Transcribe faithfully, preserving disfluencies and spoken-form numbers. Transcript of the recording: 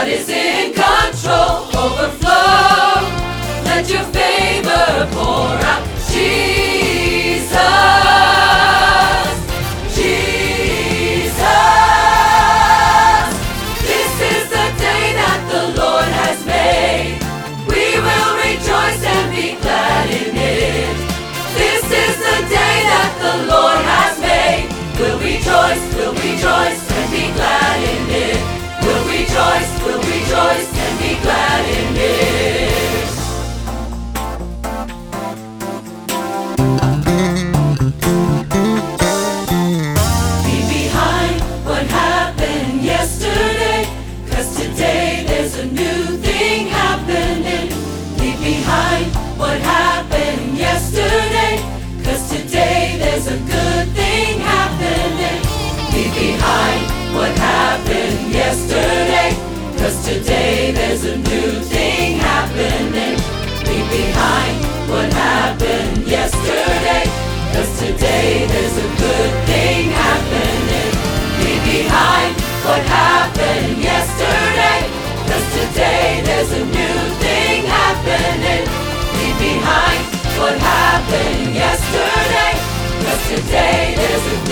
God is in control. Overflow, let your favor pour out. Jesus, Jesus, this is the day that the Lord has made. We will rejoice and be glad in it. This is the day that the Lord has made. We'll rejoice, we'll rejoice and be glad in it. We'll rejoice, we'll rejoice and be glad in it. Leave behind what happened yesterday, 'cause today there's a new thing happening. Leave behind what happened yesterday, 'cause today there's a good thing happening. Leave behind what happened yesterday, 'cause today there's a new thing happening. Leave behind what happened yesterday, 'cause today there's a good thing happening. Leave behind what happened yesterday, 'cause today there's a new thing happening. Leave behind what happened yesterday, 'cause today there's a